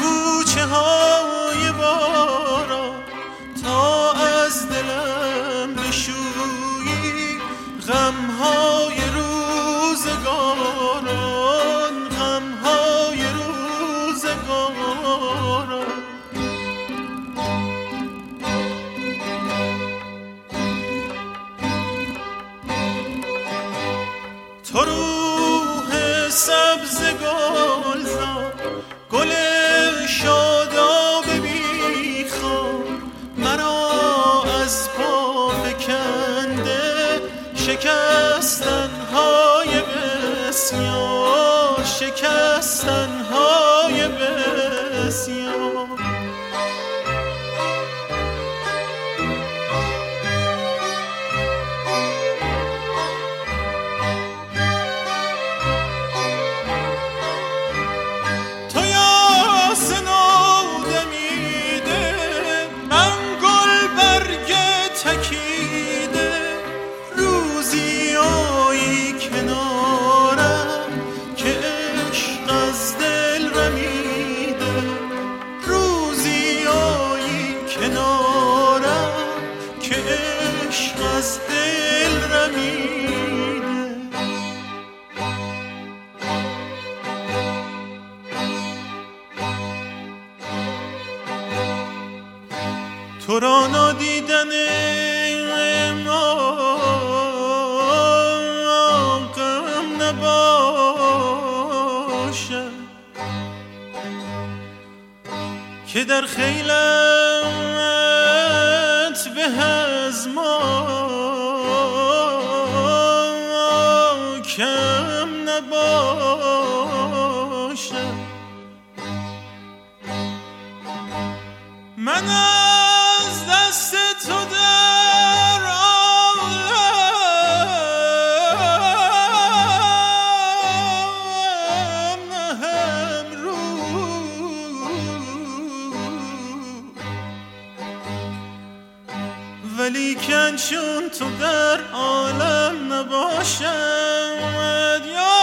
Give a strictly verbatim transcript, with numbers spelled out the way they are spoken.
کوچه های بارا تا از دلم بشویی غم های روزگاران، غم های روزگاران. تو روح سبز گلزار، گل شاداب بیخار، مرا از پا فکنده شکستن‌های بسیار، شکستن‌های بسیار. تو را نادیدن ما غم نباشد که در خیلت به از ما کم نباشد. من از دست تو در عالم نهم رو، ولیکن چون تو در عالم نباشد یا